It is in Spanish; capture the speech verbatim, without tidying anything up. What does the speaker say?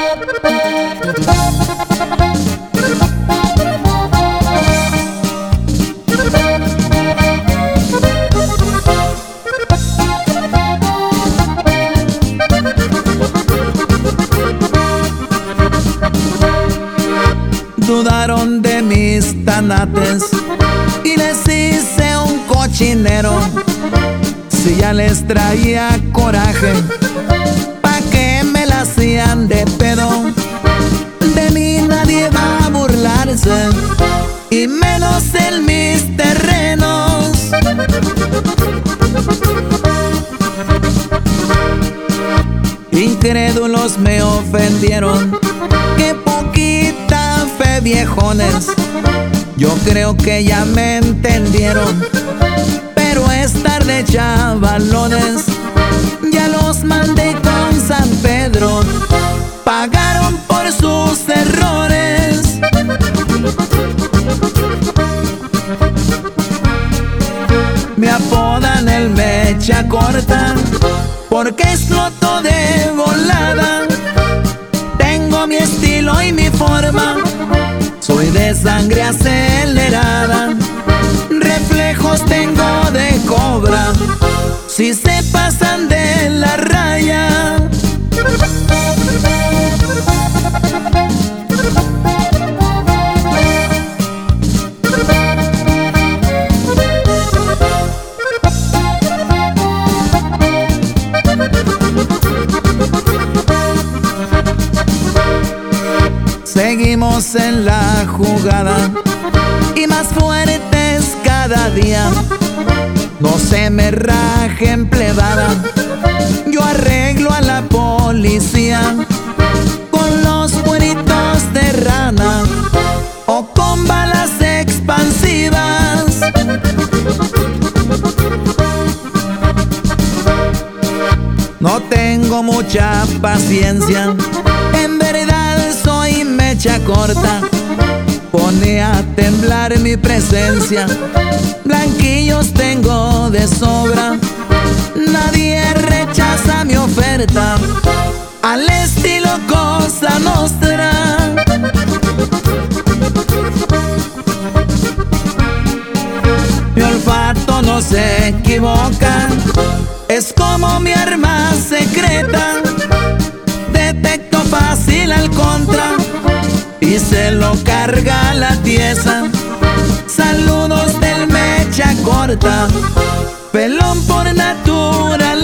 Dudaron de mis tanates y les hice un cochinero. Si ya les traía coraje, ¿pa' qué me la hacían de pedo? De mí nadie va a burlarse, y menos en mis terrenos. Incrédulos me ofendieron, qué poquita fe, viejones. Yo creo que ya me entendieron, pero es tarde, chavalones. Ya los mandé con San Pedro, pagaron por sus errores. Me apodan el mecha corta, porque exploto de volada. Tengo mi estilo y mi forma, soy de sangre acelerada. Reflejos tengo de cobra, si se pasan de la raya. Seguimos en la jugada y más fuertes cada día. No se me rajen, plebada, yo arreglo a la policía con los cueritos de rana o con balas expansivas. No tengo mucha paciencia, en verdad soy mecha corta. Pone a temblar mi presencia, blanquillos tengo de sobra. Nadie rechaza mi oferta, al estilo Cosa Nostra. Mi olfato no se equivoca, es como mi arma secreta. Detecto fácil al contra y se lo carga la tiesa. Saludos del mecha corta, pelón por naturaleza.